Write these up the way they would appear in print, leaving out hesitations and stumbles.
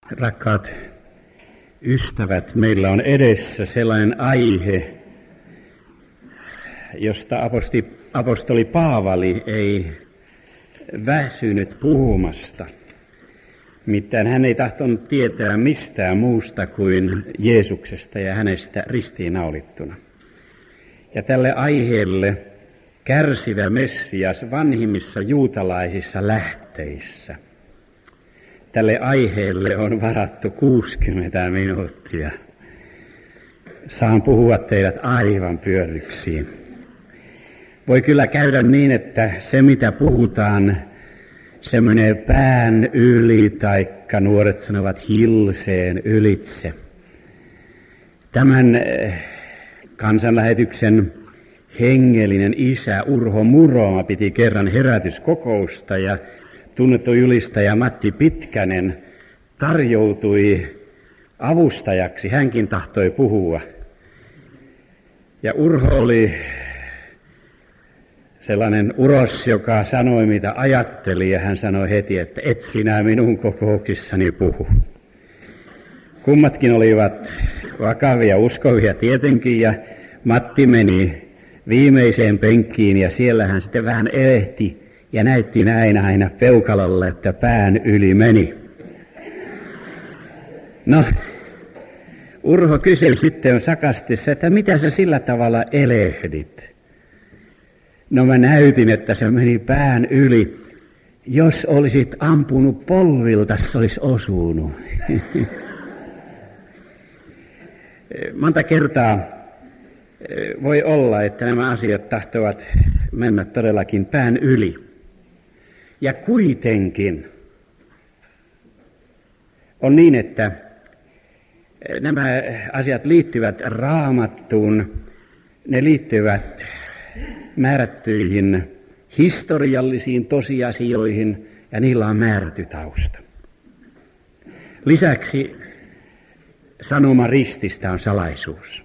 Rakkaat ystävät, meillä on edessä sellainen aihe, josta apostoli Paavali ei väsynyt puhumasta. Nimittäin hän ei tahtonut tietää mistään muusta kuin Jeesuksesta ja hänestä ristiinnaulittuna. Ja tälle aiheelle kärsivä Messias vanhimmissa juutalaisissa lähteissä. Tälle aiheelle on varattu 60 minuuttia. Saan puhua teidät aivan pyörryksiin. Voi kyllä käydä niin, että se mitä puhutaan, se menee pään yli, taikka nuoret sanovat hilseen ylitse. Tämän kansanlähetyksen hengellinen isä Urho Muroma piti kerran herätyskokousta ja tunnettu julistaja Matti Pitkänen tarjoutui avustajaksi. Hänkin tahtoi puhua. Ja Urho oli sellainen uros, joka sanoi mitä ajatteli, ja hän sanoi heti, että et sinä minun kokouksissani puhu. Kummatkin olivat vakavia uskovia tietenkin, ja Matti meni viimeiseen penkkiin, ja siellä hän sitten vähän ehti ja näytti näin aina peukalolle, että pään yli meni. No, Urho kyseli sitten sakastissa, että mitä sä sillä tavalla elehdit? No mä näytin, että se meni pään yli. Jos olisit ampunut polvilta, se olisi osunut. Monta kertaa voi olla, että nämä asiat tahtovat mennä todellakin pään yli. Ja kuitenkin on niin, että nämä asiat liittyvät Raamattuun, ne liittyvät määrättyihin historiallisiin tosiasioihin, ja niillä on määrätty tausta. Lisäksi sanoma rististä on salaisuus.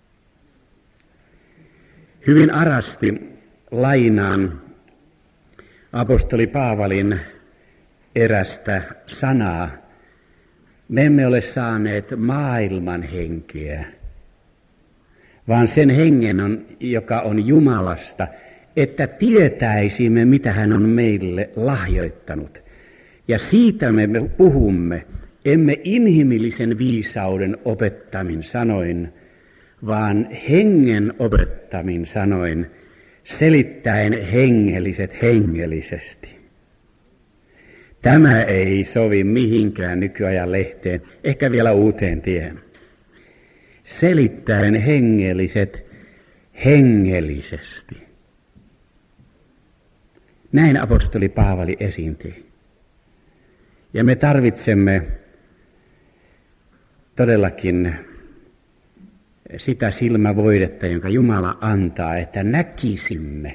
Hyvin arasti lainaan apostoli Paavalin erästä sanaa. Me emme ole saaneet maailman henkeä, vaan sen hengen, joka on Jumalasta, että tietäisimme, mitä hän on meille lahjoittanut. Ja siitä me puhumme, emme inhimillisen viisauden opettamin sanoin, vaan hengen opettamin sanoin, selittäen hengelliset hengellisesti. Tämä ei sovi mihinkään nykyajan lehteen, ehkä vielä Uuteen Tiehen. Selittäen hengelliset hengellisesti. Näin apostoli Paavali esiinti. Ja me tarvitsemme todellakin sitä silmävoidetta, jonka Jumala antaa, että näkisimme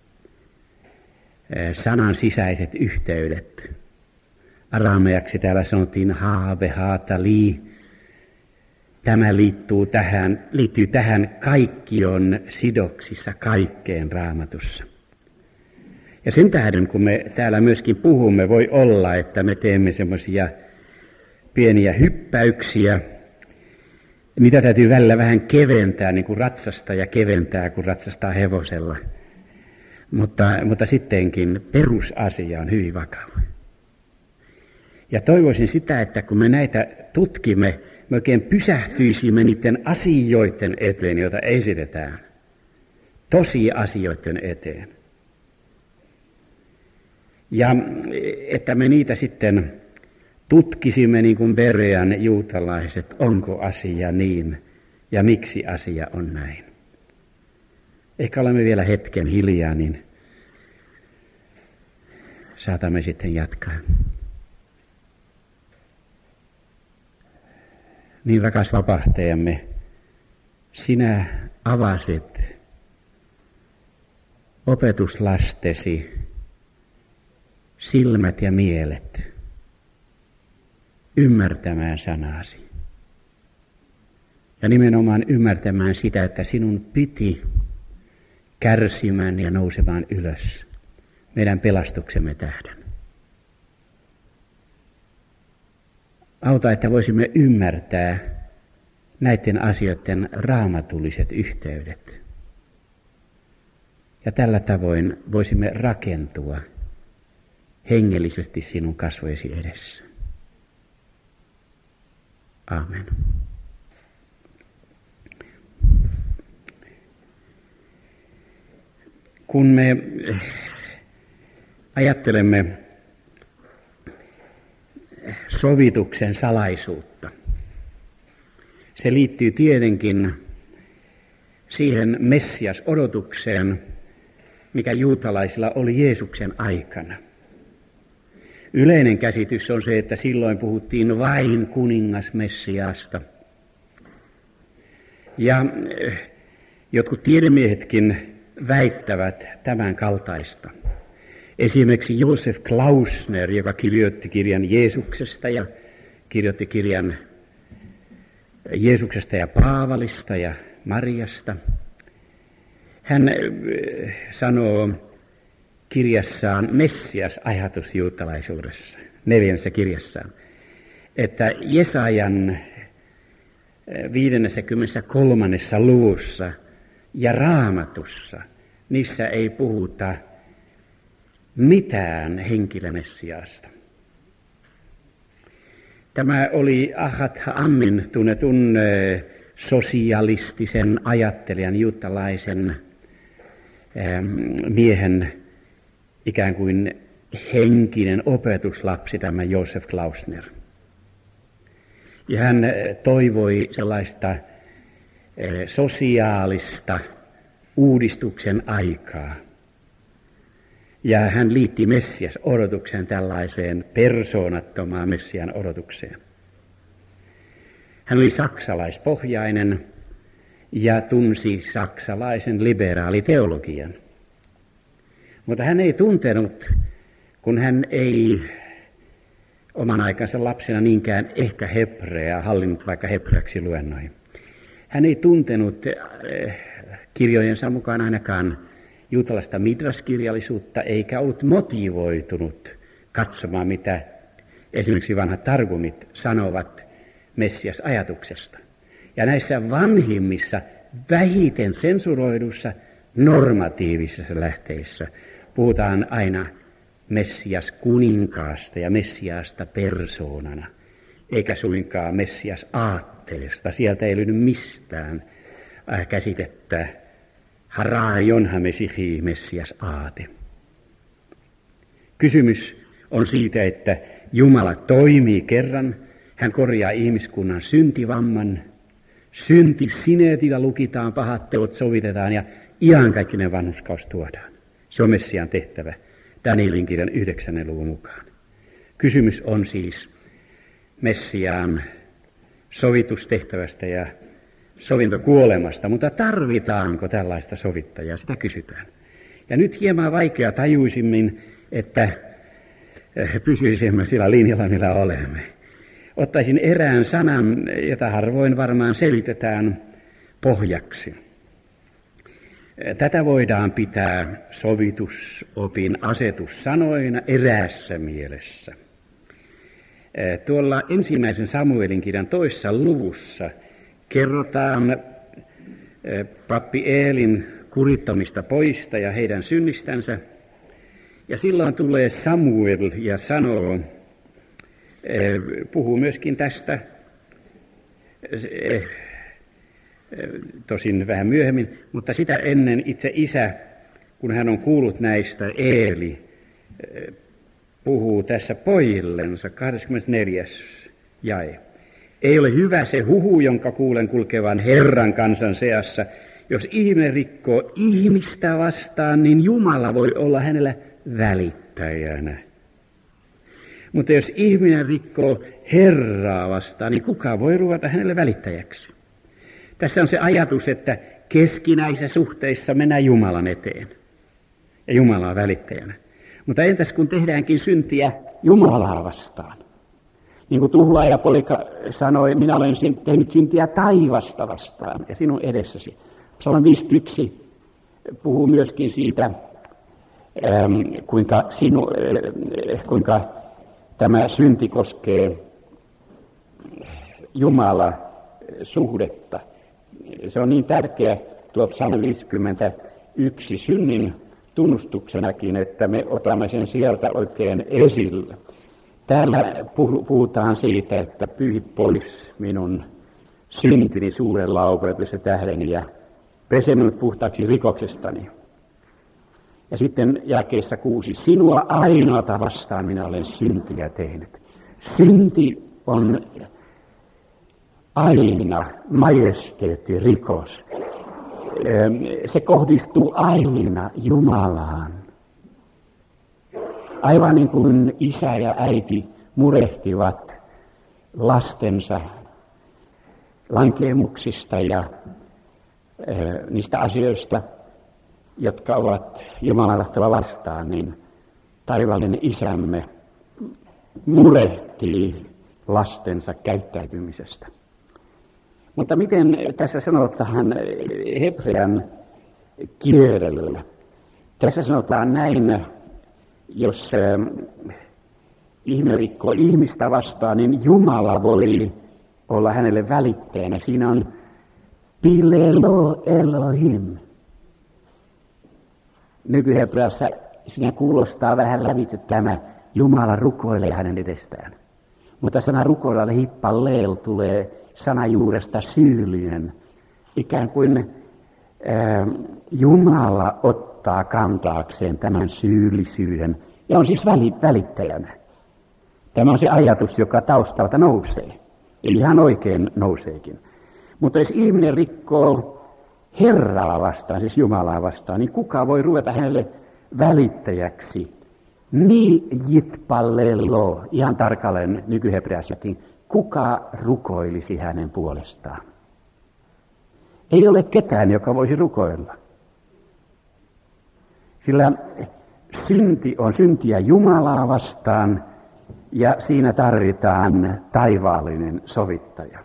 sanan sisäiset yhteydet. Araameaksi täällä sanottiin haave, haatali. Tämä liittyy tähän, kaikki on sidoksissa kaikkeen Raamatussa. Ja sen tähden, kun me täällä myöskin puhumme, voi olla, että me teemme semmoisia pieniä hyppäyksiä. Niitä täytyy välillä vähän keventää, niin kuin ratsastaja keventää, kun ratsastaa hevosella. Mutta sittenkin perusasia on hyvin vakava. Ja toivoisin sitä, että kun me näitä tutkimme, me oikein pysähtyisimme niiden asioiden eteen, joita esitetään. Tosiasioiden eteen. Ja että me niitä sitten tutkisimme niin kuin Berean juutalaiset, onko asia niin ja miksi asia on näin. Ehkä olemme vielä hetken hiljaa, niin saatamme sitten jatkaa. Niin rakas vapahtajamme, sinä avasit opetuslastesi silmät ja mielet ymmärtämään sanasi. Ja nimenomaan ymmärtämään sitä, että sinun piti kärsimään ja nousemaan ylös meidän pelastuksemme tähden. Auta, että voisimme ymmärtää näiden asioiden raamatulliset yhteydet. Ja tällä tavoin voisimme rakentua hengellisesti sinun kasvojesi edessä. Aamen. Kun me ajattelemme sovituksen salaisuutta, se liittyy tietenkin siihen Messias-odotukseen, mikä juutalaisilla oli Jeesuksen aikana. Yleinen käsitys on se, että silloin puhuttiin vain kuningas Messiasta. Ja jotkut tiedemiehetkin väittävät tämän kaltaista. Esimerkiksi Josef Klausner, joka kirjoitti kirjan Jeesuksesta ja kirjoitti kirjan Jeesuksesta ja Paavalista ja Mariasta. Hän sanoo kirjassaan Messias-ajatus juutalaisuudessa, 4. kirjassaan, että Jesajan 53. luvussa ja Raamatussa, niissä ei puhuta mitään henkilö Messiaasta. Tämä oli Ahad Ha'amin tunnetun sosialistisen ajattelijan, juutalaisen miehen ikään kuin henkinen opetuslapsi, tämä Josef Klausner. Ja hän toivoi sellaista sosiaalista uudistuksen aikaa. Ja hän liitti Messias-odotuksen tällaiseen persoonattomaan Messian odotukseen. Hän oli saksalaispohjainen ja tunsi saksalaisen liberaaliteologian. Mutta hän ei tuntenut, kun hän ei oman aikansa lapsena niinkään ehkä hebreaa hallinnut, vaikka hebreaksi luennoi. Hän ei tuntenut kirjojensa mukaan ainakaan juutalaista midrash-kirjallisuutta, eikä ollut motivoitunut katsomaan, mitä esimerkiksi vanhat targumit sanovat Messias-ajatuksesta. Ja näissä vanhimmissa, vähiten sensuroidussa, normatiivisissa lähteissä puhutaan aina Messias-kuninkaasta ja Messiaasta persoonana, eikä suinkaan Messias-aatteesta. Sieltä ei löydy mistään käsitettä Harajon hamesihi Messias-aate. Kysymys on siitä, että Jumala toimii kerran, hän korjaa ihmiskunnan syntivamman, synti-sineetillä lukitaan, pahat teot sovitetaan ja iankaikkinen vanhurskaus tuodaan. Se on Messiaan tehtävä Danielin kirjan 9. luvun mukaan. Kysymys on siis Messiaan sovitustehtävästä ja sovintokuolemasta, mutta tarvitaanko tällaista sovittajaa, sitä kysytään. Ja nyt hieman vaikea tajuisimmin, että pysyisimme sillä linjalla, millä olemme. Ottaisin erään sanan, jota harvoin varmaan selitetään pohjaksi. Tätä voidaan pitää sovitusopin asetussanoina eräässä mielessä. Tuolla 1. Samuelin kirjan 2. luvussa kerrotaan pappi Eelin kurittamista poista ja heidän synnistänsä. Ja silloin tulee Samuel ja sanoo, puhuu myöskin tästä, tosin vähän myöhemmin, mutta sitä ennen itse isä, kun hän on kuullut näistä, Eeli, puhuu tässä pojillensa, 24. jae. Ei ole hyvä se huhu, jonka kuulen kulkevan Herran kansan seassa. Jos ihminen rikkoo ihmistä vastaan, niin Jumala voi olla hänellä välittäjänä. Mutta jos ihminen rikkoo Herraa vastaan, niin kuka voi ruveta hänelle välittäjäksi? Tässä on se ajatus, että keskinäisissä suhteissa mennään Jumalan eteen ja Jumalaa välittäjänä. Mutta entäs kun tehdäänkin syntiä Jumalaa vastaan? Niin kuin tuhlaajapoika sanoi, minä olen tehnyt syntiä taivasta vastaan ja sinun edessäsi. Psalm 51 puhuu myöskin siitä, kuinka tämä synti koskee Jumala-suhdetta. Se on niin tärkeä tuo Psalmi 51 synnin tunnustuksenakin, että me otamme sen sieltä oikein esille. Täällä puhutaan siitä, että pyyhi pois minun syntini suuren laupeudessa tähden ja pese minut puhtaaksi rikoksestani. Ja sitten jakeessa 6, sinua ainoata vastaan minä olen syntiä tehnyt. Synti on aina majesteetti rikos. Se kohdistuu aina Jumalaan. Aivan niin kuin isä ja äiti murehtivat lastensa lankeemuksista ja niistä asioista, jotka ovat Jumalan tahtoa vastaan, niin taivaallinen isämme murehtii lastensa käyttäytymisestä. Mutta miten tässä sanotaan hebrean kielellä? Tässä sanotaan näin, jos ihminen rikkoo ihmistä vastaan, niin Jumala voi olla hänelle välittäjänä. Siinä on pilelo Elohim. Nykyhebreassa siinä kuulostaa vähän lävitse tämä Jumala rukoilee hänen edestään. Mutta sana rukoilla hippaleel tulee sanajuuresta syyllinen. Ikään kuin Jumala ottaa kantaakseen tämän syyllisyyden ja on siis välittäjänä. Tämä on se ajatus, joka taustalta nousee. Eli ihan oikein nouseekin. Mutta jos ihminen rikkoo Herraa vastaan, siis Jumalaa vastaan, niin kuka voi ruveta hänelle välittäjäksi? Mi jitpallelo, ihan tarkalleen nykyhebreassakin, kuka rukoilisi hänen puolestaan? Ei ole ketään, joka voisi rukoilla. Sillä synti on syntiä Jumalaa vastaan ja siinä tarvitaan taivaallinen sovittaja.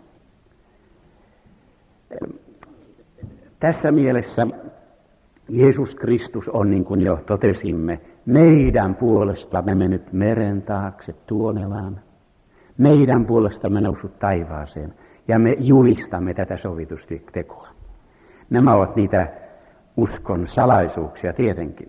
Tässä mielessä Jeesus Kristus on, niin kuin jo totesimme, meidän puolestamme mennyt meren taakse Tuonelaan. Meidän puolestamme noussut taivaaseen ja me julistamme tätä sovitustekoa. Nämä ovat niitä uskon salaisuuksia tietenkin.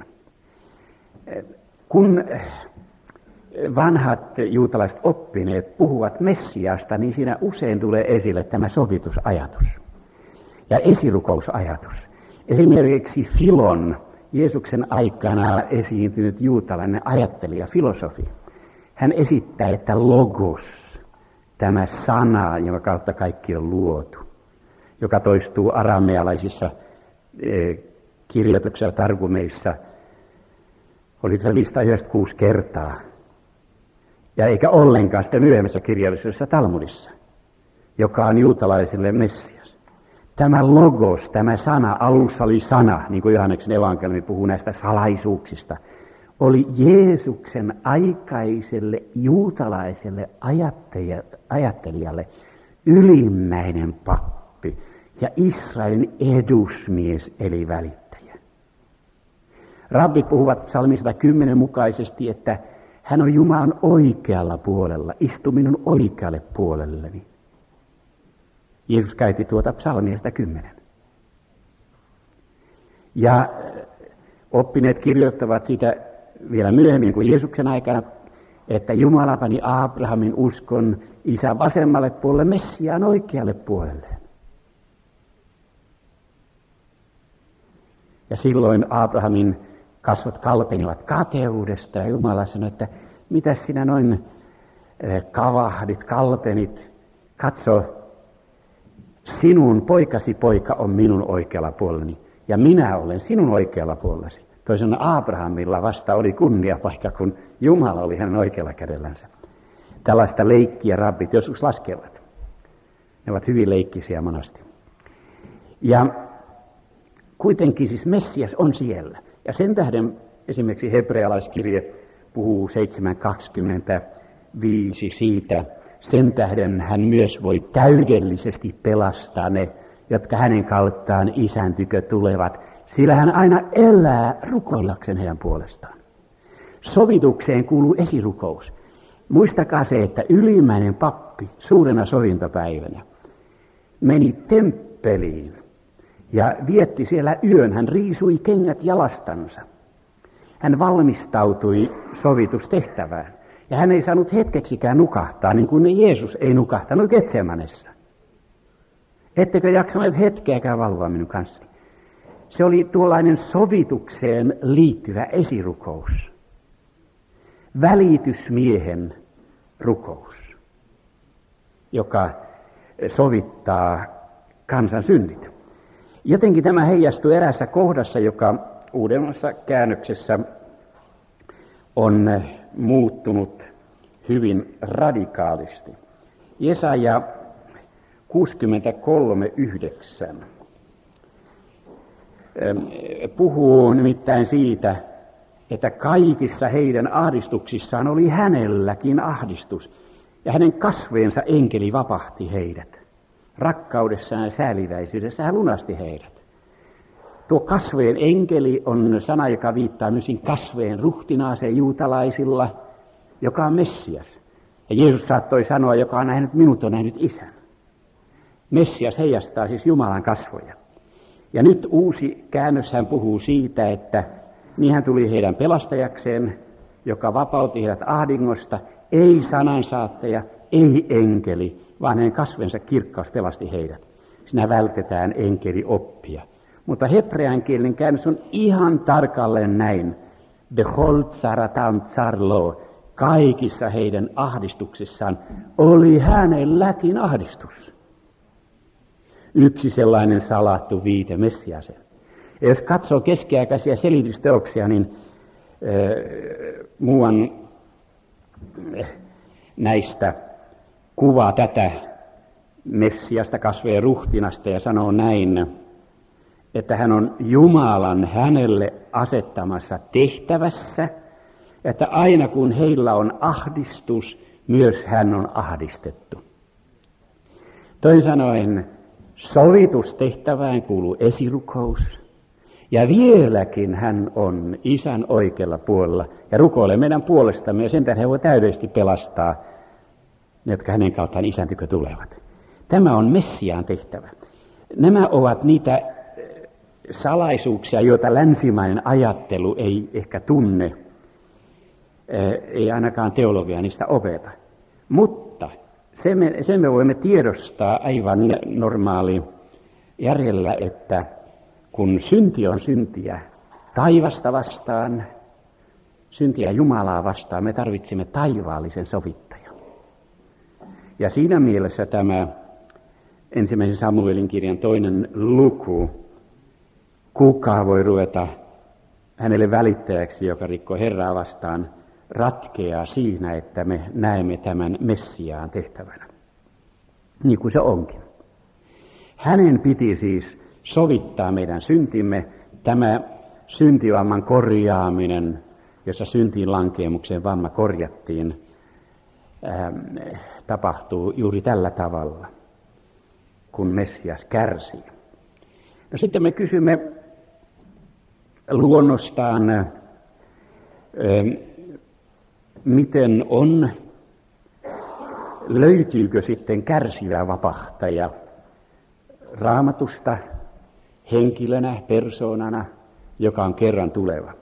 Kun vanhat juutalaiset oppineet puhuvat Messiasta, niin siinä usein tulee esille tämä sovitusajatus ja esirukousajatus. Esimerkiksi Filon, Jeesuksen aikana esiintynyt juutalainen ajattelija, filosofi, hän esittää, että logos, tämä sana, jonka kautta kaikki on luotu, joka toistuu aramealaisissa kirjoituksissa, targumeissa, oli se 596 kertaa, ja eikä ollenkaan sitä myöhemmässä kirjallisessa Talmudissa, joka on juutalaisille Messias. Tämä logos, tämä sana, alussa oli sana, niin kuin Johanneksen evankeliumi puhuu näistä salaisuuksista, oli Jeesuksen aikaiselle juutalaiselle ajattelijalle ylimmäinen pappi ja Israelin edusmies eli välittäjä. Rabbit puhuvat psalmi 110 mukaisesti, että hän on Jumalan oikealla puolella, istu minun oikealle puolelleni. Jeesus käytti tuota psalmia 110. Ja oppineet kirjoittavat sitä vielä myöhemmin kuin Jeesuksen aikana, että Jumala pani Abrahamin uskon isän vasemmalle puolelle, Messiaan oikealle puolelle. Ja silloin Abrahamin kasvot kalpenivat kateudesta ja Jumala sanoi, että mitä sinä noin kavahdit, kalpenit, katso, sinun poikasi poika on minun oikealla puolellani ja minä olen sinun oikealla puolellasi. Toisena Abrahamilla vasta oli kunniapaikka, kun Jumala oli hänen oikealla kädellänsä. Tällaista leikkiä rabbit joskus laskevat. Ne ovat hyvin leikkisiä monasti. Ja kuitenkin siis Messias on siellä. Ja sen tähden esimerkiksi hebrealaiskirje puhuu 7:25 siitä. Sen tähden hän myös voi täydellisesti pelastaa ne, jotka hänen kauttaan isän tykö tulevat. Sillä hän aina elää rukoillakseen heidän puolestaan. Sovitukseen kuuluu esirukous. Muistakaa se, että ylimmäinen pappi suurena sovintopäivänä meni temppeliin ja vietti siellä yön. Hän riisui kengät jalastansa. Hän valmistautui sovitustehtävään. Ja hän ei saanut hetkeksikään nukahtaa, niin kuin Jeesus ei nukahtanut Getsemanessa. Ettekö jaksaneet hetkeäkään valvoa minun kanssani? Se oli tuollainen sovitukseen liittyvä esirukous. Välitysmiehen rukous, joka sovittaa kansan synnit. Jotenkin tämä heijastui eräässä kohdassa, joka uudemmassa käännöksessä on muuttunut hyvin radikaalisti. Jesaja 63:9 puhuu nimittäin siitä, että kaikissa heidän ahdistuksissaan oli hänelläkin ahdistus, ja hänen kasveensa enkeli vapahti heidät. Rakkaudessaan ja sääliväisyydessä hän lunasti heidät. Tuo kasveen enkeli on sana, joka viittaa myös kasveen ruhtinaaseen juutalaisilla, joka on Messias. Ja Jeesus saattoi sanoa, joka on nähnyt minut, on nähnyt Isän. Messias heijastaa siis Jumalan kasvoja. Ja nyt uusi käännös hän puhuu siitä, että niin hän tuli heidän pelastajakseen, joka vapautti heidät ahdingosta, ei sanansaattaja, ei enkeli, vaan hänen kasvensa kirkkaus pelasti heidät. Siinä vältetään enkeli oppia. Mutta hebreankielinen käännös on ihan tarkalleen näin. Bechol tsaratam tsarlo. Kaikissa heidän ahdistuksissaan oli hänelläkin ahdistus. Yksi sellainen salattu viite Messiasen. Ja jos katsoo keskiaikaisia selitysteoksia, niin muuan näistä kuvaa tätä Messiasta, kasveen ruhtinasta, ja sanoo näin, että hän on Jumalan hänelle asettamassa tehtävässä, että aina kun heillä on ahdistus, myös hän on ahdistettu. Toisin sanoen, sovitustehtävään kuuluu esirukous, ja vieläkin hän on Isän oikealla puolella ja rukoilee meidän puolestamme, ja sen tähden hän voi täydellisesti pelastaa ne, jotka hänen kauttaan Isän tykö tulevat. Tämä on Messiaan tehtävä. Nämä ovat niitä salaisuuksia, joita länsimainen ajattelu ei ehkä tunne, ei ainakaan teologia niistä opeta. Mutta sen me voimme tiedostaa aivan normaali järjellä, että kun synti on syntiä taivasta vastaan, syntiä Jumalaa vastaan, me tarvitsemme taivaallisen sovittajan. Ja siinä mielessä tämä 1. Samuelin kirjan 2. luku, kuka voi ruveta hänelle välittäjäksi, joka rikkoo Herraa vastaan, ratkeaa siinä, että me näemme tämän Messiaan tehtävänä. Niin kuin se onkin. Hänen piti siis sovittaa meidän syntimme, tämä syntivamman korjaaminen, jossa syntiin lankeemuksen vamma korjattiin, tapahtuu juuri tällä tavalla, kun Messias kärsii. No sitten me kysymme luonnostaan, miten on, löytyykö sitten kärsivä vapahtaja Raamatusta henkilönä, persoonana, joka on kerran tuleva.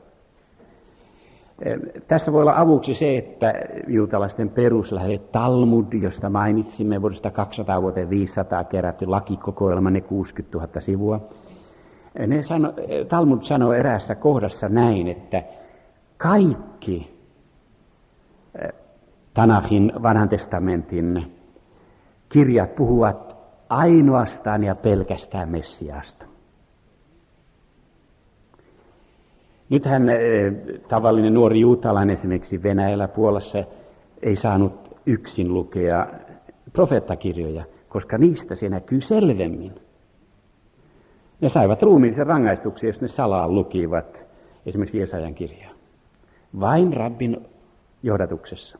Tässä voi olla avuksi se, että juutalaisten peruslähde Talmud, josta mainitsimme vuodesta 200 vuoteen 500 kerätty lakikokoelma, ne 60 000 sivua. Talmud sanoo eräässä kohdassa näin, että kaikki Tanakhin vanhan testamentin kirjat puhuvat ainoastaan ja pelkästään Messiaasta. Nythän tavallinen nuori juutalainen esimerkiksi Venäjällä, Puolassa ei saanut yksin lukea profeettakirjoja, koska niistä se näkyy selvemmin. Ne saivat ruumiillisen rangaistuksia, jos ne salaa lukivat esimerkiksi Jesajan kirjaa. Vain rabbin johdatuksessa.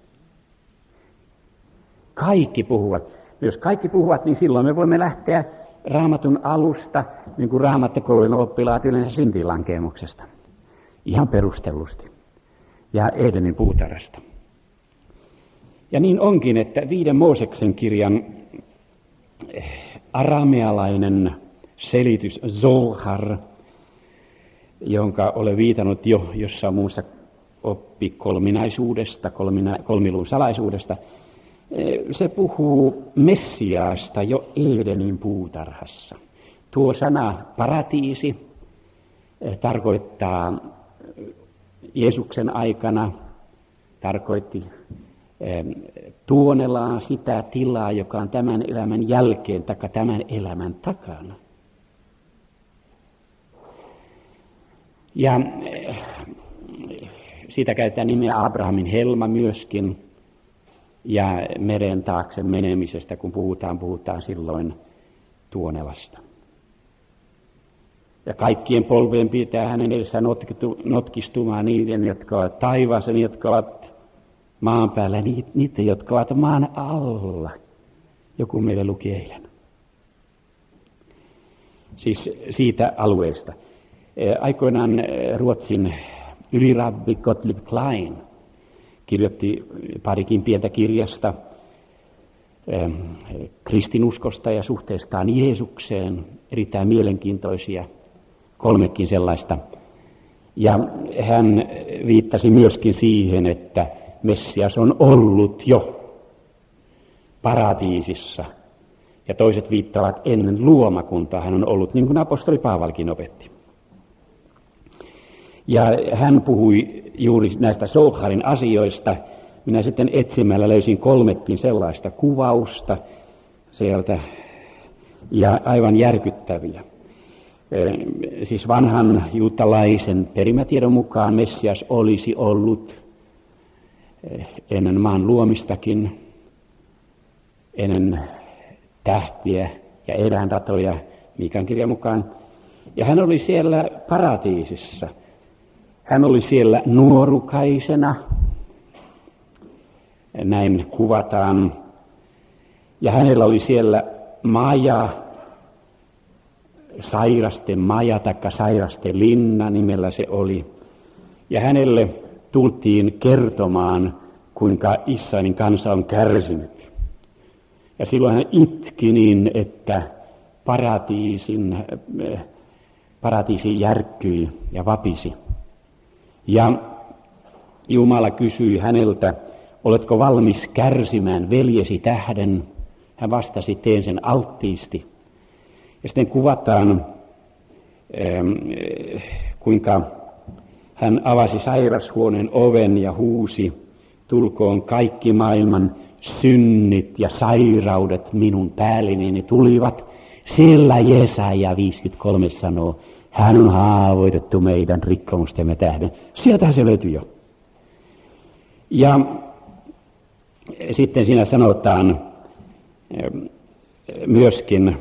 Kaikki puhuvat. Jos kaikki puhuvat, niin silloin me voimme lähteä Raamatun alusta, niin kuin raamattokoulun oppilaat yleensä syntiinlankeemuksesta. Ihan perustellusti. Ja Edenin puutarhasta. Ja niin onkin, että 5. Mooseksen kirjan aramealainen selitys Zohar, jonka olen viitannut jo jossain muussa oppi kolminaisuudesta, kolmilun salaisuudesta, se puhuu Messiaasta jo Edenin puutarhassa. Tuo sana paratiisi tarkoittaa Jeesuksen aikana, tarkoitti tuonelaa sitä tilaa, joka on tämän elämän jälkeen taikka tämän elämän takana. Ja siitä käytetään nimeä Abrahamin helma myöskin. Ja meren taakse menemisestä, kun puhutaan silloin tuonelasta. Ja kaikkien polvien pitää hänen edessään notkistumaan niiden, jotka ovat taivaassa, niitä, jotka ovat maan päällä, niitä, jotka ovat maan alla. Joku meille luki eilen. Siis siitä alueesta. Aikoinaan Ruotsin ylirabbi Gottlieb Klein kirjoitti parikin pientä kirjasta kristinuskosta ja suhteestaan Jeesukseen, erittäin mielenkiintoisia, 3 sellaista. Ja hän viittasi myöskin siihen, että Messias on ollut jo paratiisissa. Ja toiset viittavat ennen luomakuntaa, hän on ollut, niin kuin apostoli Paavalkin opetti. Ja hän puhui juuri näistä Zoharin asioista. Minä sitten etsimällä löysin 3 sellaista kuvausta sieltä, ja aivan järkyttäviä. Siis vanhan juutalaisen perimätiedon mukaan Messias olisi ollut ennen maan luomistakin, ennen tähtiä ja eläinratoja Miikan kirjan mukaan. Ja hän oli siellä paratiisissa. Hän oli siellä nuorukaisena, näin kuvataan, ja hänellä oli siellä maja, sairasten maja, taikka sairasten linna nimellä se oli, ja hänelle tultiin kertomaan, kuinka Israelin kansa on kärsinyt. Ja silloin hän itki niin, että paratiisi järkkyi ja vapisi. Ja Jumala kysyi häneltä, oletko valmis kärsimään veljesi tähden? Hän vastasi, teen sen alttiisti. Ja sitten kuvataan, kuinka hän avasi sairashuoneen oven ja huusi, tulkoon kaikki maailman synnit ja sairaudet minun päälleni, ne tulivat. Siellä Jesaja 53 sanoo, hän on haavoitettu meidän rikkomustemme tähden. Sieltähän se löytyy jo. Ja sitten siinä sanotaan myöskin,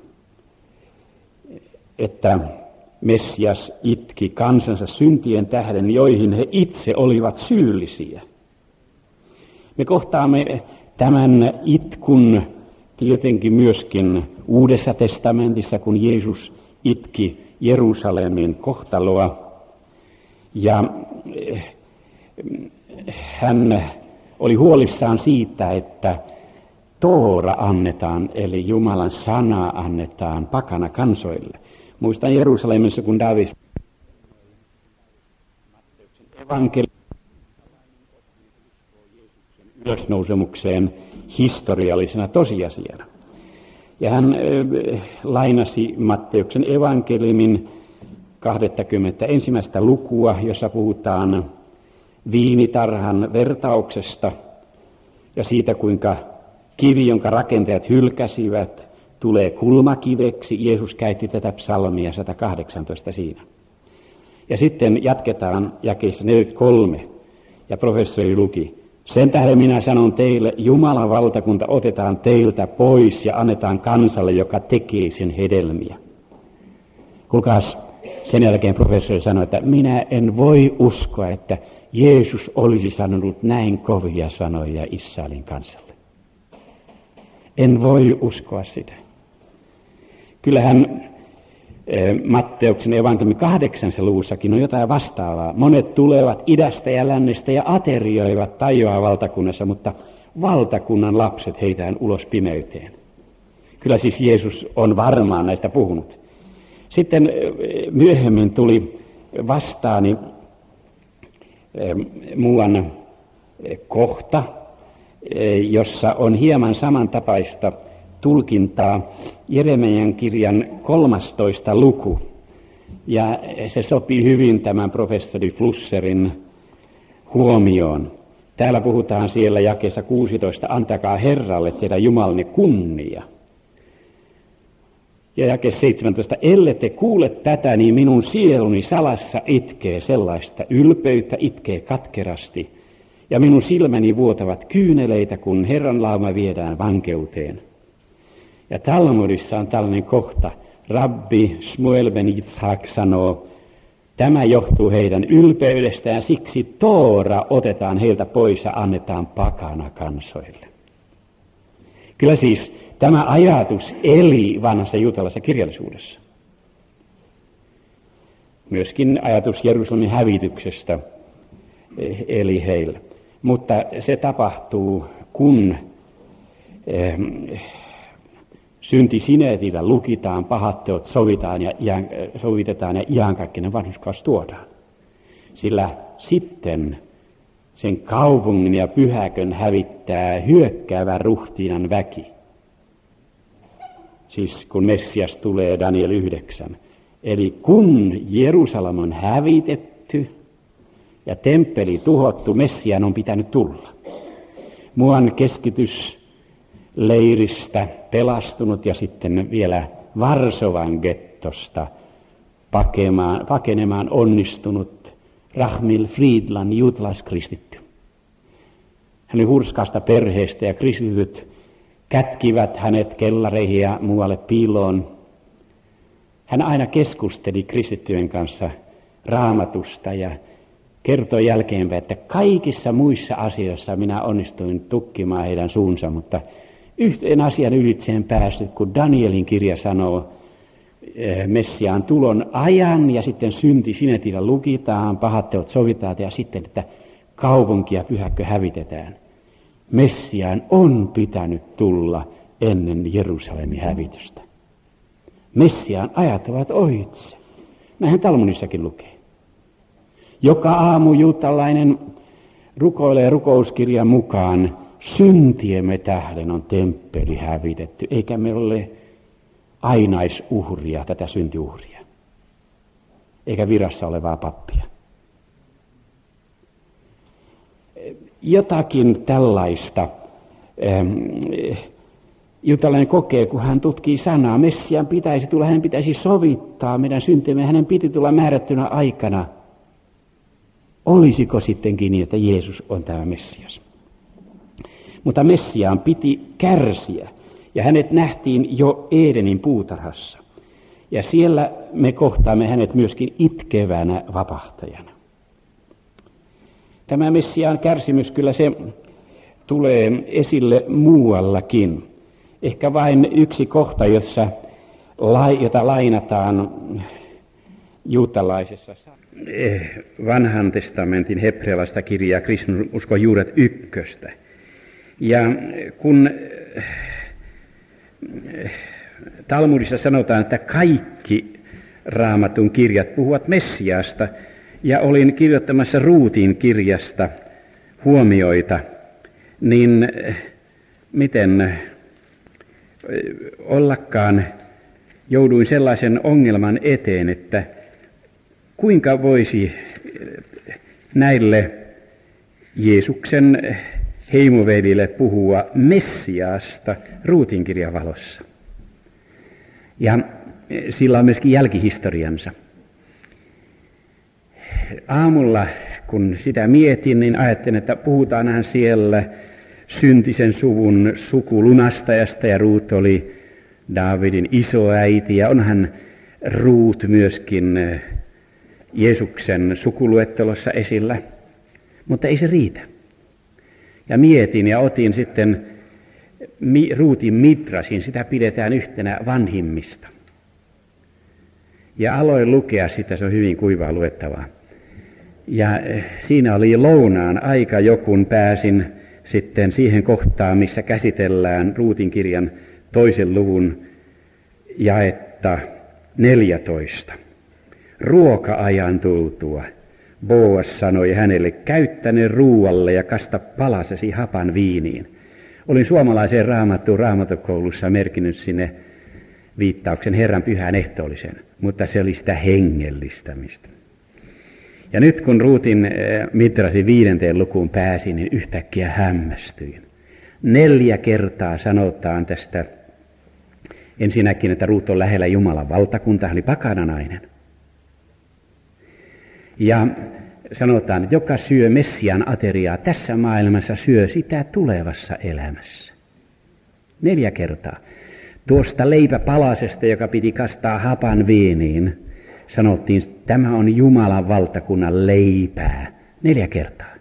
että Messias itki kansansa syntien tähden, joihin he itse olivat syyllisiä. Me kohtaamme tämän itkun tietenkin myöskin Uudessa testamentissa, kun Jeesus itki Jerusalemin kohtaloa. Ja hän oli huolissaan siitä, että Toora annetaan, eli Jumalan sana annetaan pakana kansoille. Muistan Jerusalemissa, kun David evankeliumi ylösnousemukseen historiallisena tosiasiana. Ja hän lainasi Matteuksen evankeliumin 21. lukua, jossa puhutaan viinitarhan vertauksesta ja siitä, kuinka kivi, jonka rakentajat hylkäsivät, tulee kulmakiveksi. Jeesus käytti tätä psalmia 118 siinä. Ja sitten jatketaan jakeessa 43, ja professori luki, sen tähden minä sanon teille, Jumalan valtakunta otetaan teiltä pois ja annetaan kansalle, joka tekee sen hedelmiä. Kuulkaas, sen jälkeen professori sanoi, että minä en voi uskoa, että Jeesus olisi sanonut näin kovia sanoja Israelin kansalle. En voi uskoa sitä. Kyllähän Matteuksen evankeliumin 8. luvussakin on jotain vastaavaa. Monet tulevat idästä ja lännestä ja aterioivat taivaan valtakunnassa, mutta valtakunnan lapset heitään ulos pimeyteen. Kyllä siis Jeesus on varmaan näistä puhunut. Sitten myöhemmin tuli vastaani muuan kohta, jossa on hieman samantapaista tulkintaa, Jeremian kirjan 13. luku. Ja se sopii hyvin tämän professori Flusserin huomioon. Täällä puhutaan siellä jakeessa 16, antakaa Herralle teidän Jumalanne kunnia. Ja jake 17, ellette kuule tätä, niin minun sieluni salassa itkee sellaista ylpeyttä, itkee katkerasti. Ja minun silmäni vuotavat kyyneleitä, kun Herran lauma viedään vankeuteen. Ja Talmudissa on tällainen kohta, Rabbi Shmuel ben Yitzhak sanoo, tämä johtuu heidän ylpeydestään, siksi Toora otetaan heiltä pois ja annetaan pakana kansoille. Kyllä siis tämä ajatus eli vanhassa juutalaisessa kirjallisuudessa. Myöskin ajatus Jerusalemin hävityksestä eli heillä. Mutta se tapahtuu, kun synti sineetillä lukitaan, pahat teot sovitetaan ja iankaikkinen vanhurskaus tuodaan. Sillä sitten sen kaupungin ja pyhäkön hävittää hyökkäävä ruhtiinan väki. Siis kun Messias tulee, Daniel 9. Eli kun Jerusalem on hävitetty ja temppeli tuhottu, Messiaan on pitänyt tulla. Muuan keskitysleiristä pelastunut ja sitten vielä Varsovan gettosta pakenemaan onnistunut Rahmil Friedland, juutalaiskristitty. Hän oli hurskaasta perheestä ja kristityt kätkivät hänet kellareihin ja muualle piiloon. Hän aina keskusteli kristittyjen kanssa Raamatusta ja kertoi jälkeenpäin, että kaikissa muissa asioissa minä onnistuin tukkimaan heidän suunsa, mutta yhteen asian ylitse en päässyt, kun Danielin kirja sanoo Messiaan tulon ajan ja sitten synti sinetillä lukitaan, pahat teot sovitaan ja sitten, että kaupunki ja pyhäkkö hävitetään. Messiaan on pitänyt tulla ennen Jerusalemin hävitystä. Messiaan ajat ovat ohitse. Näinhän Talmudissakin lukee. Joka aamu juutalainen rukoilee rukouskirjan mukaan, syntiemme tähden on temppeli hävitetty, eikä meillä ole ainaisuhria, tätä syntiuhria, eikä virassa olevaa pappia. Jotakin tällaista juutalainen kokee, kun hän tutkii sanaa. Messiaan pitäisi tulla, hänen pitäisi sovittaa meidän syntimme, hänen piti tulla määrättynä aikana. Olisiko sittenkin niin, että Jeesus on tämä Messias? Mutta Messiaan piti kärsiä, ja hänet nähtiin jo Edenin puutarhassa. Ja siellä me kohtaamme hänet myöskin itkevänä vapahtajana. Tämä Messiaan kärsimys, kyllä se tulee esille muuallakin. Ehkä vain yksi kohta, jota lainataan juutalaisessa vanhan testamentin hebrealaista kirjaa kristinuskon juuret 1. Ja kun Talmudissa sanotaan, että kaikki Raamatun kirjat puhuvat Messiaasta, ja olin kirjoittamassa Ruutin kirjasta huomioita, niin miten ollakaan jouduin sellaisen ongelman eteen, että kuinka voisi näille Jeesuksen heimoveljille puhua Messiaasta Ruutin kirjan valossa. Ja sillä on myöskin jälkihistoriansa. Aamulla, kun sitä mietin, niin ajattelin, että puhutaanhan siellä syntisen suvun sukulunastajasta, ja Ruut oli Daavidin isoäiti, ja onhan Ruut myöskin Jeesuksen sukuluettelossa esillä, mutta ei se riitä. Ja mietin ja otin sitten Ruutin Midrasin, sitä pidetään yhtenä vanhimmista. Ja aloin lukea sitä, se on hyvin kuivaa luettavaa. Ja siinä oli lounaan aika jo, kun pääsin sitten siihen kohtaan, missä käsitellään Ruutin kirjan 2. luvun jaetta 14. Ruoka-ajan tultua Boas sanoi hänelle, käyttäne ruualle ja kasta palasesi hapan viiniin. Olin suomalaiseen raamatukoulussa merkinnyt sinne viittauksen Herran pyhään ehtoolliseen, mutta se oli sitä hengellistämistä. Ja nyt kun Ruutin Midrasin 5. lukuun pääsin, niin yhtäkkiä hämmästyin. 4 kertaa sanotaan tästä ensinnäkin, että Ruut on lähellä Jumalan valtakuntaa, hän oli pakana nainen. Ja sanotaan, että joka syö Messian ateriaa tässä maailmassa, syö sitä tulevassa elämässä. 4 kertaa. Tuosta leipäpalasesta, joka piti kastaa hapan viiniin, sanottiin, että tämä on Jumalan valtakunnan leipää. 4 kertaa.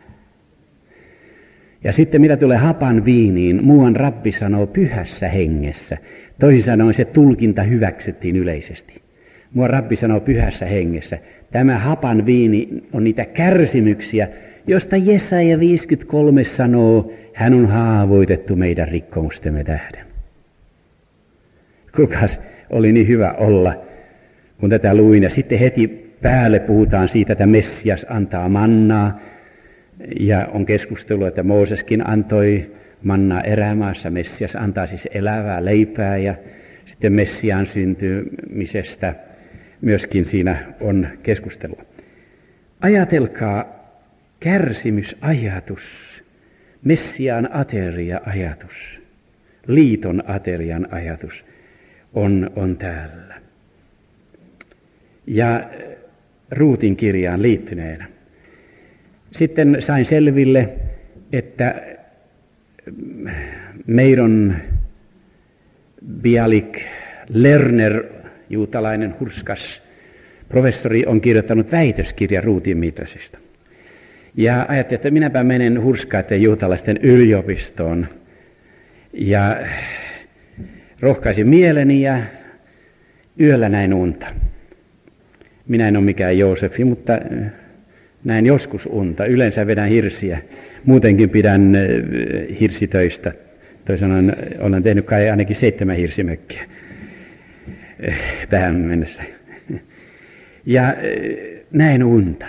Ja sitten mitä tulee hapan viiniin, muuan rabbi sanoo pyhässä hengessä. Toisin sanoen se tulkinta hyväksyttiin yleisesti. Muuan rabbi sanoo pyhässä hengessä. Tämä hapan viini on niitä kärsimyksiä, josta Jesaja 53 sanoo, hän on haavoitettu meidän rikkomustemme tähden. Kukas oli niin hyvä olla, kun tätä luin. Ja sitten heti päälle puhutaan siitä, että Messias antaa mannaa. Ja on keskustelua, että Mooseskin antoi mannaa erämaassa. Messias antaa siis elävää leipää ja sitten Messiaan syntymisestä myöskin siinä on keskustelua. Ajatelkaa kärsimysajatus, Messiaan ateria-ajatus, liiton aterian ajatus on täällä. Ja Ruutin kirjaan liittyneenä. Sitten sain selville, että Meiron Bialik Lerner, juutalainen hurskas professori, on kirjoittanut väitöskirjan Ruutin Midrasista. Ja ajattelin, että minäpä menen hurskaiden juutalaisten yliopistoon ja rohkaisin mieleni ja yöllä näin unta. Minä en ole mikään Joosefi, mutta näin joskus unta. Yleensä vedän hirsiä. Muutenkin pidän hirsitöistä. Toisaalta olen tehnyt kai ainakin 7 hirsimökkiä tähän mennessä. Ja näin unta.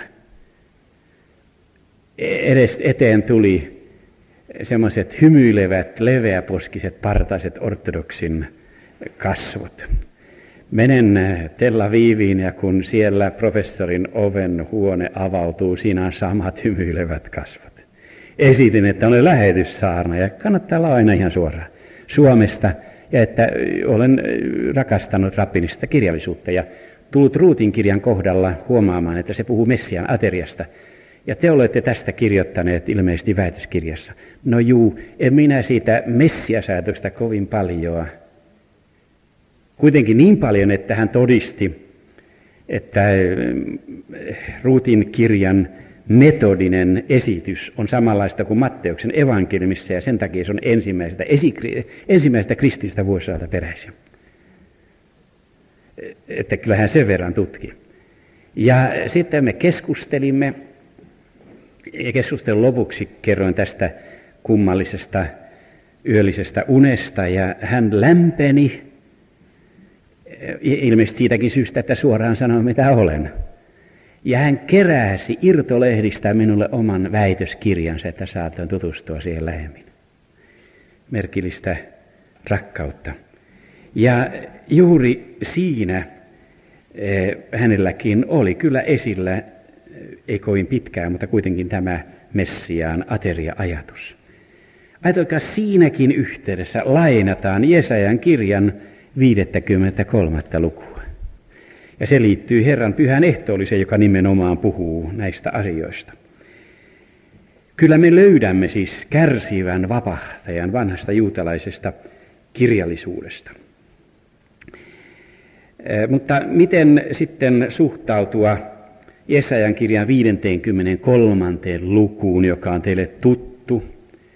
Eteen tuli semmoiset hymyilevät, leveäposkiset, partaiset ortodoksin kasvot. Menen Tel Aviviin ja kun siellä professorin oven huone avautuu, siinä on samat hymyilevät kasvot. Esitin, että olen lähetyssaarna ja kannattaa olla aina ihan suoraan Suomesta ja että olen rakastanut rabbinista kirjallisuutta ja tullut Ruutin kirjan kohdalla huomaamaan, että se puhuu Messian ateriasta. Ja te olette tästä kirjoittaneet ilmeisesti väitöskirjassa. No juu, en minä siitä Messiasäätöstä kovin paljoa. Kuitenkin niin paljon, että hän todisti, että Ruutin kirjan metodinen esitys on samanlaista kuin Matteuksen evankeliumissa ja sen takia se on ensimmäisestä krististä vuosisadalta peräisin. Että kyllähän sen verran tutki. Ja sitten me keskustelimme ja keskustelun lopuksi kerroin tästä kummallisesta yöllisestä unesta ja hän lämpeni ilmeisesti siitäkin syystä, että suoraan sanoi mitä olen. Ja hän keräsi irtolehdistä minulle oman väitöskirjansa, että saatoin tutustua siihen lähemmin. Merkillistä rakkautta. Ja juuri siinä hänelläkin oli kyllä esillä, ei kovin pitkään, mutta kuitenkin tämä Messiaan ateria-ajatus. Ajatelkaa, siinäkin yhteydessä lainataan Jesajan kirjan 53. lukua. Ja se liittyy Herran pyhän ehtoolliseen, joka nimenomaan puhuu näistä asioista. Kyllä me löydämme siis kärsivän vapahtajan vanhasta juutalaisesta kirjallisuudesta. Mutta miten sitten suhtautua Jesajan kirjan 53. lukuun, joka on teille tuttu?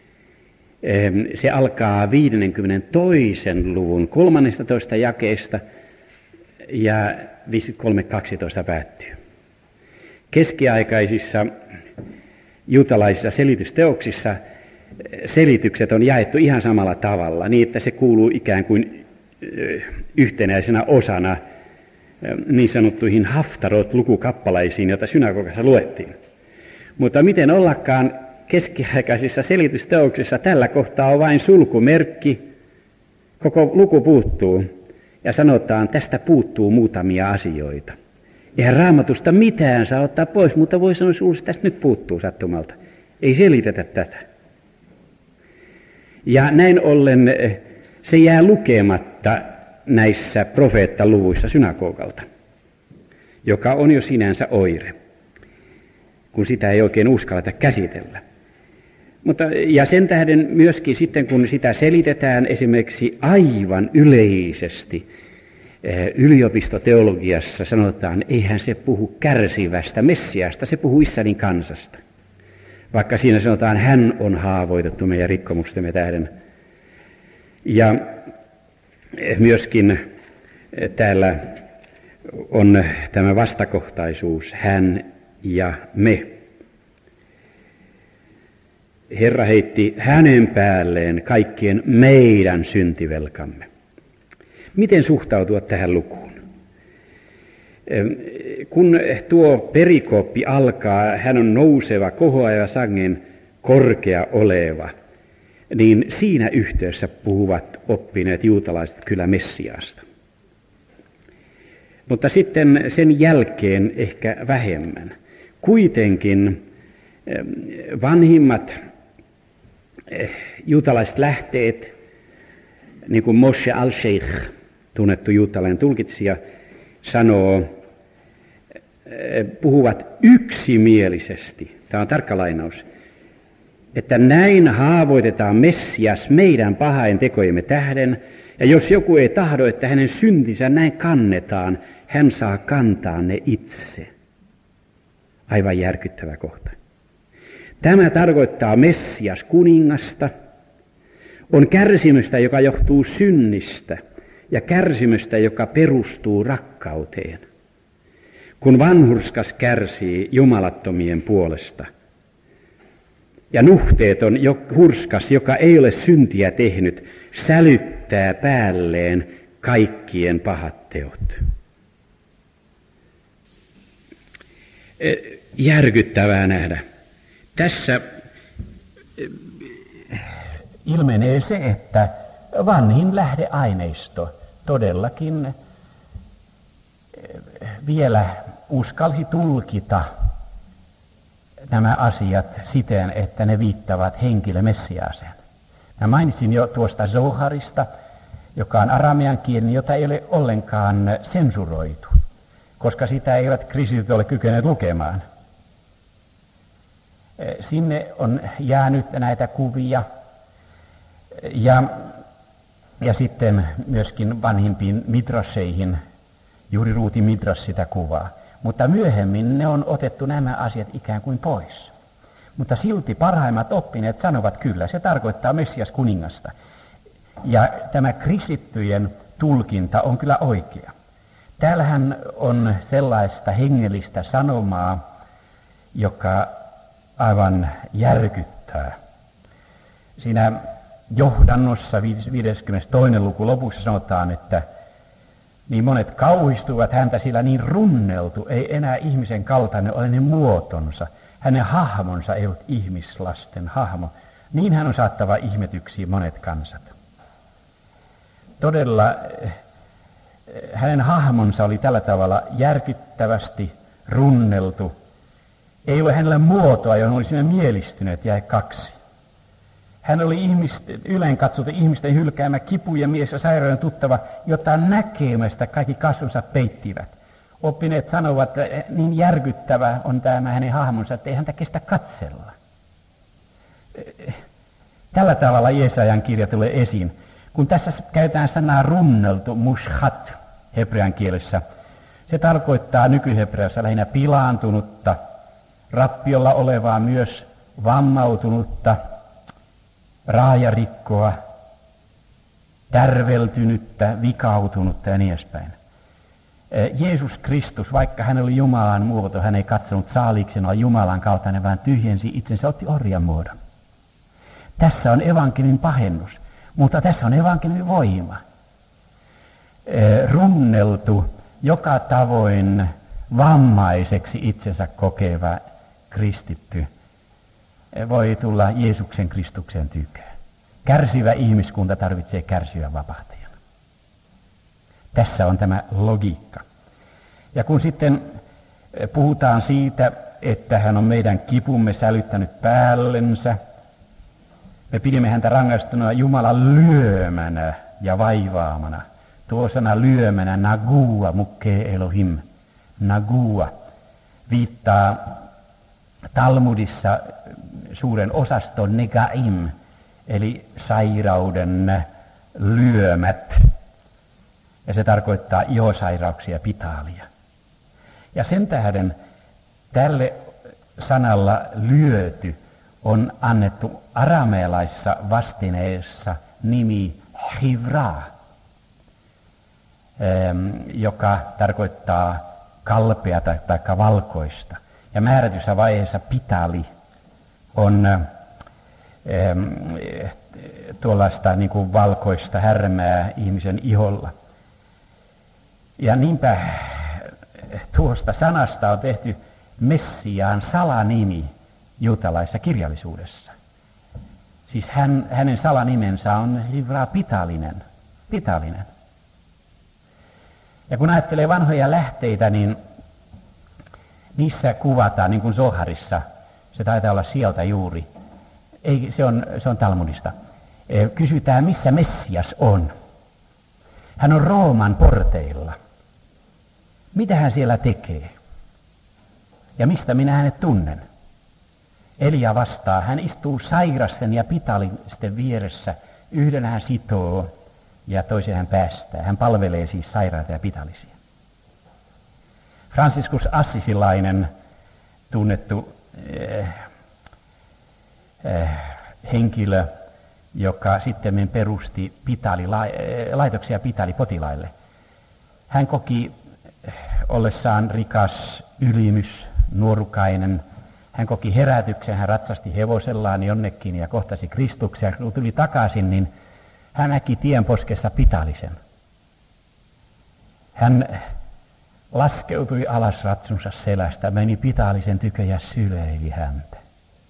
Se alkaa 52. luvun 13. jakeesta ja 53.12 päättyy. Keskiaikaisissa juutalaisissa selitysteoksissa selitykset on jaettu ihan samalla tavalla, niin että se kuuluu ikään kuin yhtenäisenä osana niin sanottuihin haftarot-lukukappaleisiin, joita synagogassa luettiin. Mutta miten ollakaan keskiaikaisissa selitysteoksissa tällä kohtaa on vain sulkumerkki, koko luku puuttuu ja sanotaan, tästä puuttuu muutamia asioita. Eihän Raamatusta mitään saa ottaa pois, mutta voi sanoa että tästä nyt puuttuu sattumalta. Ei selitetä tätä. Ja näin ollen se jää lukematta näissä profeettaluvuissa synagogalta, joka on jo sinänsä oire, kun sitä ei oikein uskalleta käsitellä. Ja sen tähden myöskin sitten, kun sitä selitetään esimerkiksi aivan yleisesti yliopistoteologiassa, sanotaan, eihän se puhu kärsivästä Messiasta, se puhuu Israelin kansasta. Vaikka siinä sanotaan, hän on haavoitettu meidän rikkomustemme tähden. Ja myöskin täällä on tämä vastakohtaisuus, hän ja me. Herra heitti hänen päälleen kaikkien meidän syntivelkamme. Miten suhtautua tähän lukuun? Kun tuo perikooppi alkaa, hän on nouseva, kohoava sangen, korkea oleva, niin siinä yhteydessä puhuvat oppineet juutalaiset kyllä Messiaasta. Mutta sitten sen jälkeen ehkä vähemmän. Kuitenkin vanhimmat juutalaiset lähteet, niin kuin Moshe al-Sheikh, tunnettu juutalainen tulkitsija, sanoo, puhuvat yksimielisesti, tämä on tarkka lainaus, että näin haavoitetaan Messias meidän pahain tekojemme tähden, ja jos joku ei tahdo, että hänen syntinsä näin kannetaan, hän saa kantaa ne itse. Aivan järkyttävä kohta. Tämä tarkoittaa Messias kuningasta, on kärsimystä, joka johtuu synnistä, ja kärsimystä, joka perustuu rakkauteen. Kun vanhurskas kärsii jumalattomien puolesta, ja nuhteeton hurskas, joka ei ole syntiä tehnyt, sälyttää päälleen kaikkien pahat teot. Järkyttävää nähdä. Tässä ilmenee se, että vanhin lähdeaineisto todellakin vielä uskalsi tulkita nämä asiat siten, että ne viittavat henkilö Messiaaseen. Mä mainitsin jo tuosta Zoharista, joka on aramean kieli, jota ei ole ollenkaan sensuroitu, koska sitä eivät kristityt ole kykeneet lukemaan. Sinne on jäänyt näitä kuvia ja sitten myöskin vanhimpiin midrasheihin, juuri Ruutin midrash sitä kuvaa. Mutta myöhemmin ne on otettu nämä asiat ikään kuin pois. Mutta silti parhaimmat oppineet sanovat kyllä, se tarkoittaa Messias kuningasta. Ja tämä kristittyjen tulkinta on kyllä oikea. Täällähän on sellaista hengellistä sanomaa, joka aivan järkyttää. Siinä johdannossa 52. luku lopussa sanotaan, että niin monet kauhistuvat häntä, sillä niin runneltu ei enää ihmisen kaltainen ole ne muotonsa. Hänen hahmonsa ei ollut ihmislasten hahmo. Niin hän on saattava ihmetyksiin monet kansat. Todella hänen hahmonsa oli tällä tavalla järkyttävästi runneltu. Ei ole hänellä muotoa, johon olisimme mielistyneet, jäi 2. Hän oli yleen katsottu ihmisten hylkäämä kipujen mies ja sairauden tuttava, jota näkemästä kaikki kasvonsa peittivät. Oppineet sanovat, että niin järkyttävä on tämä hänen hahmonsa, että ei häntä kestä katsella. Tällä tavalla Jesajan kirja tulee esiin. Kun tässä käytetään sanaa runneltu, mushhat, hebrean kielessä, se tarkoittaa nykyhebreassa lähinnä pilaantunutta, rappiolla olevaa myös vammautunutta, raajarikkoa, tärveltynyttä, vikautunutta ja niin edespäin. Jeesus Kristus, vaikka hän oli Jumalan muoto, hän ei katsonut saaliiksena Jumalan kaltainen, vaan tyhjensi itsensä, otti orjan muodon. Tässä on evankeliumin pahennus, mutta tässä on evankeliumin voima. Runneltu, joka tavoin vammaiseksi itsensä kokeva kristitty voi tulla Jeesuksen Kristuksen tykään. Kärsivä ihmiskunta tarvitsee kärsivän vapahtajan. Tässä on tämä logiikka. Ja kun sitten puhutaan siitä, että hän on meidän kipumme sälyttänyt päällensä, me pidimme häntä rangaistuna Jumalan lyömänä ja vaivaamana. Tuo sana lyömänä, nagua, mukkee Elohim, nagua, viittaa Talmudissa suuren osaston negaim, eli sairauden lyömät. Ja se tarkoittaa ihosairauksia, pitaalia. Ja sen tähden tälle sanalla lyöty on annettu aramealaisessa vastineessa nimi hivra, joka tarkoittaa kalpeata tai valkoista. Ja määrätyssä vaiheessa pitali on tuollaista niin kuin valkoista härmää ihmisen iholla. Ja niinpä tuosta sanasta on tehty Messiaan salanimi juutalaisessa kirjallisuudessa. Siis hänen salanimensä on Hivra Pitalinen. Pitalinen. Ja kun ajattelee vanhoja lähteitä, niin niissä kuvataan, niin kuin Zoharissa, se taitaa olla sieltä juuri, ei, se on Talmudista, kysytään, missä Messias on. Hän on Rooman porteilla. Mitä hän siellä tekee? Ja mistä minä hänet tunnen? Elia vastaa, hän istuu sairasten ja pitalisten vieressä. Yhden hän sitoo ja toisen hän päästää. Hän palvelee siis sairaita ja pitalisia. Franciscus Assisilainen, tunnettu henkilö, joka sitten perusti laitoksia pitalipotilaille. Hän koki ollessaan rikas ylimys, nuorukainen. Hän koki herätyksen, hän ratsasti hevosellaan jonnekin ja kohtasi Kristuksen. Kun tuli takaisin, niin hän näki tienposkessa pitalisen. Hän laskeutui alas ratsunsa selästä, meni pitalisen tykö ja syleili häntä.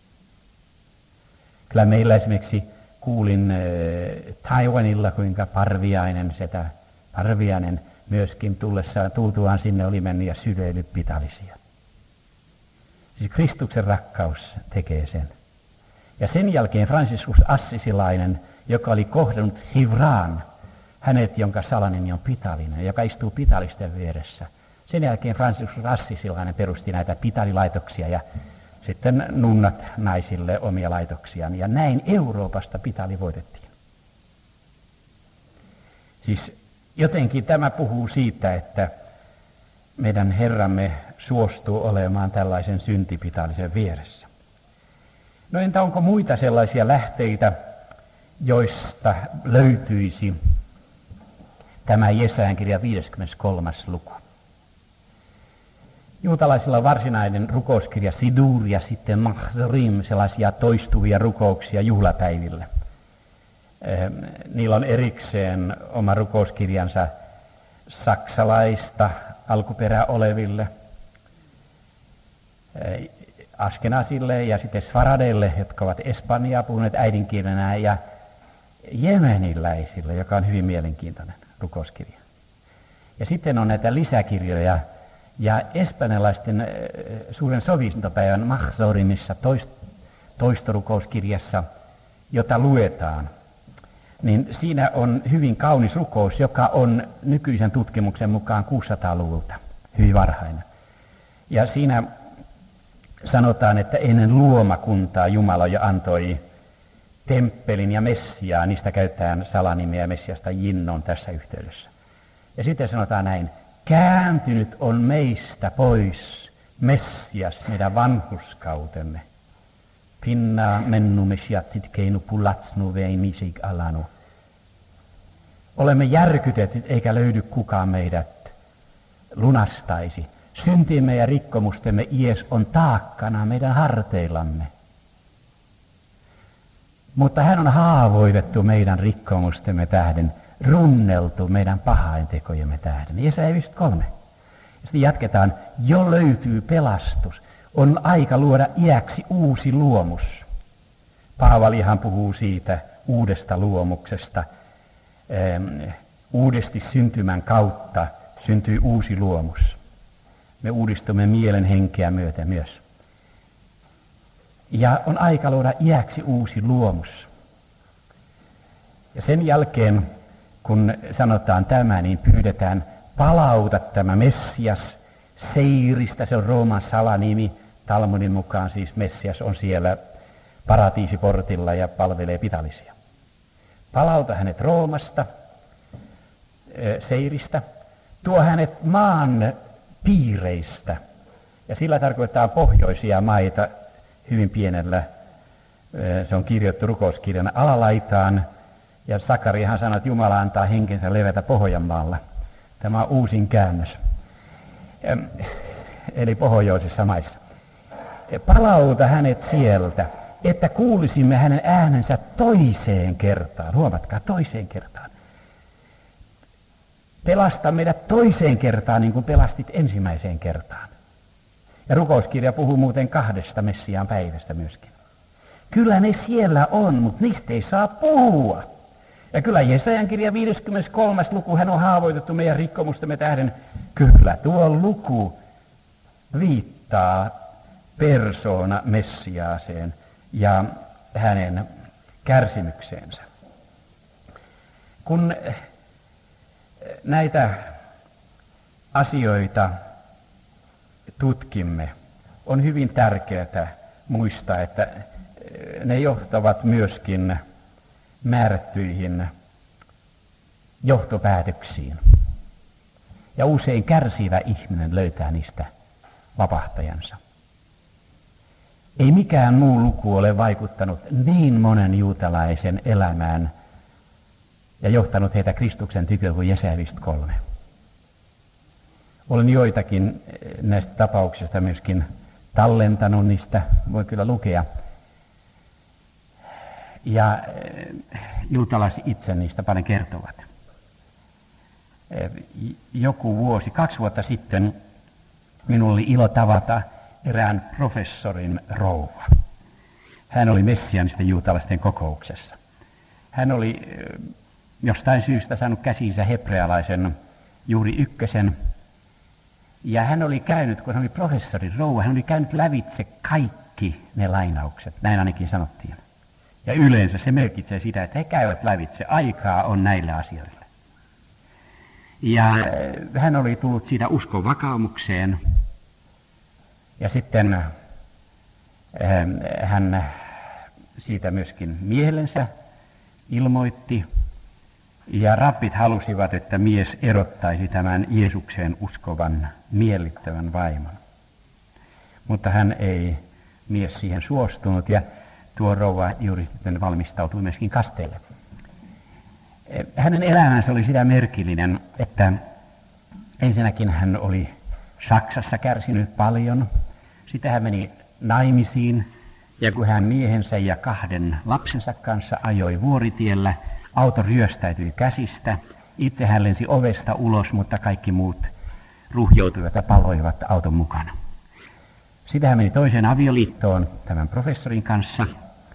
Kyllä meillä esimerkiksi kuulin Taiwanilla, kuinka Parviainen myöskin tultuaan sinne oli mennyt ja syleillyt pitalisia. Siis Kristuksen rakkaus tekee sen. Ja sen jälkeen Franciscus Assisilainen, joka oli kohdannut Hivraan, hänet, jonka salanimi on Pitalinen, joka istuu pitalisten vieressä. Sen jälkeen Franciscus Assisilainen perusti näitä pitalilaitoksia ja sitten nunnat naisille omia laitoksiaan. Ja näin Euroopasta pitali voitettiin. Siis jotenkin tämä puhuu siitä, että meidän Herramme suostuu olemaan tällaisen syntipitalisen vieressä. No entä onko muita sellaisia lähteitä, joista löytyisi tämä Jesajan kirja 53. luku? Juutalaisilla on varsinainen rukouskirja Sidur ja sitten Mahzorim, sellaisia toistuvia rukouksia juhlapäivillä. Niillä on erikseen oma rukouskirjansa saksalaista alkuperää oleville, Askenasille ja sitten Sfaradeille, jotka ovat espanjaa puhuneet äidinkielenä, ja jemeniläisille, joka on hyvin mielenkiintoinen rukouskirja. Ja sitten on näitä lisäkirjoja, ja espanjalaisten suuren sovintopäivän Mahzorimissa toistorukouskirjassa, jota luetaan, niin siinä on hyvin kaunis rukous, joka on nykyisen tutkimuksen mukaan 600-luvulta, hyvin varhainen. Ja siinä sanotaan, että ennen luomakuntaa Jumala jo antoi temppelin ja Messiaa, niistä käytetään salanimeä Messiasta Jinnon tässä yhteydessä. Ja sitten sanotaan näin, kääntynyt on meistä pois Messias, meidän vanhurskautemme. Pinna mennu messiatsit keinu pulatsnu vei misik alanu. Olemme järkytetty, eikä löydy kukaan meidät lunastaisi. Syntimme ja rikkomustemme ies on taakkana meidän harteillamme. Mutta hän on haavoitettu meidän rikkomustemme tähden, runneltu meidän pahaintekojemme tähden. Jesaja 53. Sitten jatketaan, jo löytyy pelastus. On aika luoda iäksi uusi luomus. Paavalihan puhuu siitä uudesta luomuksesta. Uudesti syntymän kautta syntyy uusi luomus. Me uudistumme mielen henkeä myöten myös. Ja on aika luoda iäksi uusi luomus. Ja sen jälkeen, kun sanotaan tämä, niin pyydetään palauta tämä Messias Seiristä. Se on Rooman salanimi. Talmudin mukaan siis Messias on siellä paratiisiportilla ja palvelee pitalisia. Palauta hänet Roomasta, Seiristä. Tuo hänet maan piireistä. Ja sillä tarkoittaa pohjoisia maita hyvin pienellä. Se on kirjoittu rukouskirjana alalaitaan. Ja Sakariahan sanoi, että Jumala antaa henkensä levätä Pohjanmaalla. Tämä on uusin käännös. Eli pohjoisissa maissa. Palauta hänet sieltä, että kuulisimme hänen äänensä toiseen kertaan. Huomatkaa, toiseen kertaan. Pelasta meidät toiseen kertaan, niin kuin pelastit ensimmäiseen kertaan. Ja rukouskirja puhuu muuten 2 Messiaan päivästä myöskin. Kyllä ne siellä on, mutta niistä ei saa puhua. Ja kyllä Jesajan kirja 53. luku, hän on haavoitettu meidän rikkomustemme tähden. Kyllä tuo luku viittaa persoona Messiaaseen ja hänen kärsimykseensä. Kun näitä asioita tutkimme, on hyvin tärkeää muistaa, että ne johtavat myöskin määrättyihin johtopäätöksiin. Ja usein kärsivä ihminen löytää niistä vapahtajansa. Ei mikään muu luku ole vaikuttanut niin monen juutalaisen elämään ja johtanut heitä Kristuksen tykö kuin Jesaja 53. Olen joitakin näistä tapauksista myöskin tallentanut, niistä voi kyllä lukea. Ja juutalaiset itse niistä paljon kertovat. Joku vuosi, 2 vuotta sitten, minulla oli ilo tavata erään professorin rouva. Hän oli messianisten juutalaisten kokouksessa. Hän oli jostain syystä saanut käsiinsä hebrealaisen juuri 1. Ja hän oli käynyt, kun hän oli professorin rouva, hän oli käynyt lävitse kaikki ne lainaukset. Näin ainakin sanottiin. Ja yleensä se merkitsee sitä, että he käyvät lävitse. Aikaa on näille asioille. Ja hän oli tullut siitä uskon vakaumukseen. Ja sitten hän siitä myöskin miehellensä ilmoitti. Ja rabbit halusivat, että mies erottaisi tämän Jeesukseen uskovan miellyttävän vaimon. Mutta hän ei mies siihen suostunut ja tuo rouva juuri sitten valmistautui myöskin kasteelle. Hänen elämänsä oli sitä merkillinen, että ensinnäkin hän oli Saksassa kärsinyt paljon. Sitten hän meni naimisiin ja kun hän miehensä ja 2 lapsensa kanssa ajoi vuoritiellä, auto ryöstäytyi käsistä. Itse hän lensi ovesta ulos, mutta kaikki muut ruhjoutuivat ja paloivat auton mukana. Sitten hän meni toiseen avioliittoon tämän professorin kanssa.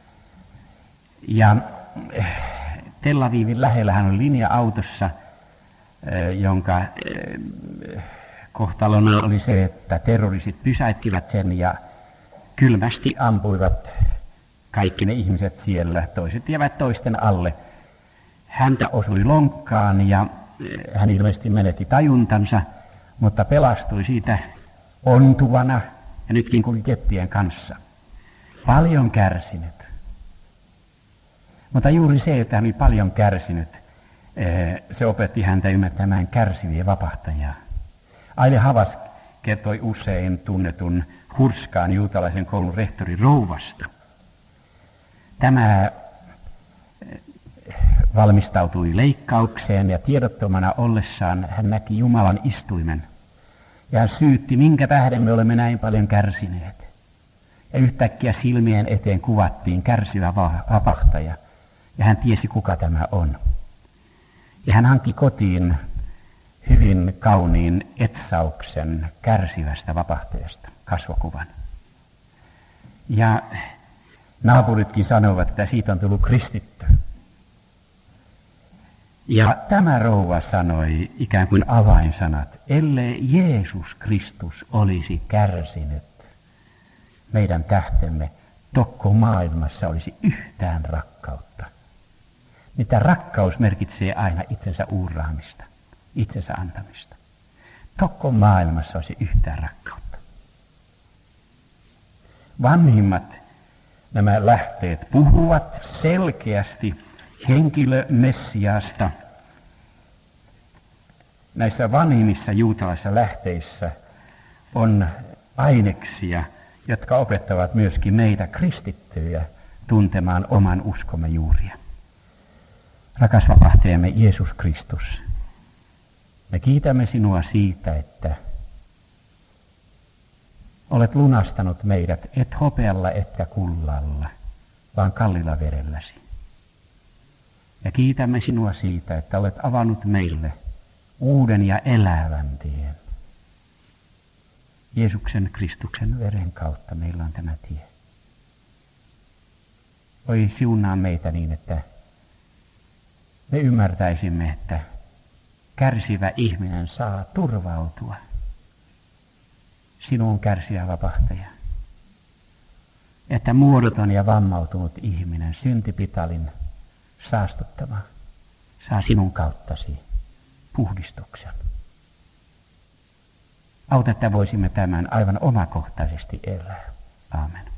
Ja Tel Avivin lähellä hän oli linja-autossa, jonka kohtalona oli se, että terroristit pysäyttivät sen ja kylmästi ampuivat kaikki ne ihmiset siellä. Toiset jäivät toisten alle. Häntä osui lonkkaan ja hän ilmeisesti menetti tajuntansa, mutta pelastui siitä ontuvana ja nytkin kulki keppien kanssa. Paljon kärsinyt. Mutta juuri se, että hän oli paljon kärsinyt, se opetti häntä ymmärtämään kärsivien vapahtajaa. Aile Havas kertoi usein tunnetun Hurskaan juutalaisen koulun rehtorin rouvasta. Tämä valmistautui leikkaukseen ja tiedottomana ollessaan hän näki Jumalan istuimen. Ja hän syytti, minkä tähden me olemme näin paljon kärsineet. Ja yhtäkkiä silmien eteen kuvattiin kärsivä vapahtaja. Ja hän tiesi, kuka tämä on. Ja hän hankki kotiin hyvin kauniin etsauksen kärsivästä vapahtajasta, kasvokuvan. Ja naapuritkin sanovat, että siitä on tullut kristitty. Ja tämä rouva sanoi ikään kuin avainsanat, ellei Jeesus Kristus olisi kärsinyt meidän tähtemme, tokko maailmassa olisi yhtään rakkautta. Mitä rakkaus merkitsee aina itsensä uuraamista, itsensä antamista. Tokko maailmassa olisi yhtään rakkautta. Vanhimmat nämä lähteet puhuvat selkeästi henkilö Messiasta. Näissä vanhimmissa juutalaisissa lähteissä on aineksia, jotka opettavat myöskin meitä kristittyjä tuntemaan oman uskomme juuria. Rakas vapahtajamme Jeesus Kristus, me kiitämme sinua siitä, että olet lunastanut meidät et hopealla etkä kullalla, vaan kallilla verelläsi. Ja kiitämme sinua siitä, että olet avannut meille uuden ja elävän tien. Jeesuksen Kristuksen veren kautta meillä on tämä tie. Oi siunaa meitä niin, että me ymmärtäisimme, että kärsivä ihminen saa turvautua sinuun kärsivä vapahtaja. Että muodoton ja vammautunut ihminen, syntipitalin saastuttama, saa sinun kauttasi puhdistuksen. Auta, että voisimme tämän aivan omakohtaisesti elää. Aamen.